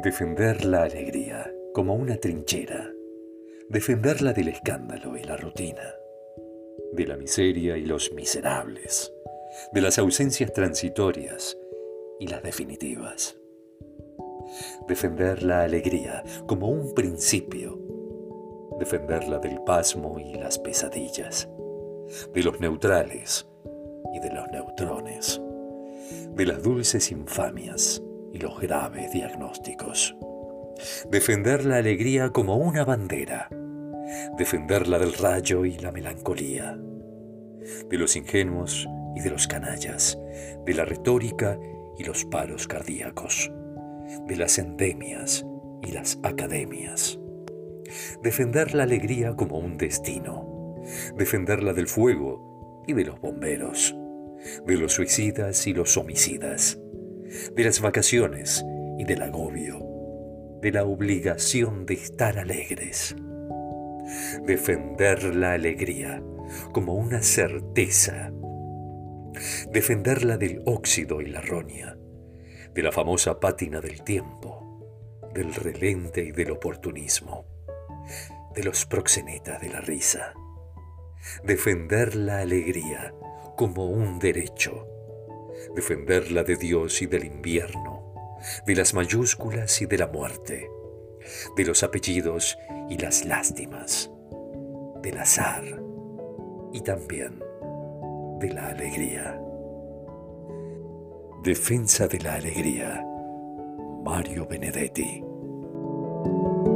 Defender la alegría como una trinchera. Defenderla del escándalo y la rutina. De la miseria y los miserables. De las ausencias transitorias y las definitivas. Defender la alegría como un principio. Defenderla del pasmo y las pesadillas. De los neutrales y de los neutrones. De las dulces infamias y los graves diagnósticos. Defender la alegría como una bandera. Defenderla del rayo y la melancolía. De los ingenuos y de los canallas. De la retórica y los paros cardíacos. De las endemias y las academias. Defender la alegría como un destino. Defenderla del fuego y de los bomberos. De los suicidas y los homicidas. De las vacaciones y del agobio. De la obligación de estar alegres. Defender la alegría como una certeza. Defenderla del óxido y la roña. De la famosa pátina del tiempo. Del relente y del oportunismo. De los proxenetas de la risa. Defender la alegría como un derecho. Defenderla de Dios y del invierno, de las mayúsculas y de la muerte, de los apellidos y las lástimas, del azar y también de la alegría. Defensa de la alegría. Mario Benedetti.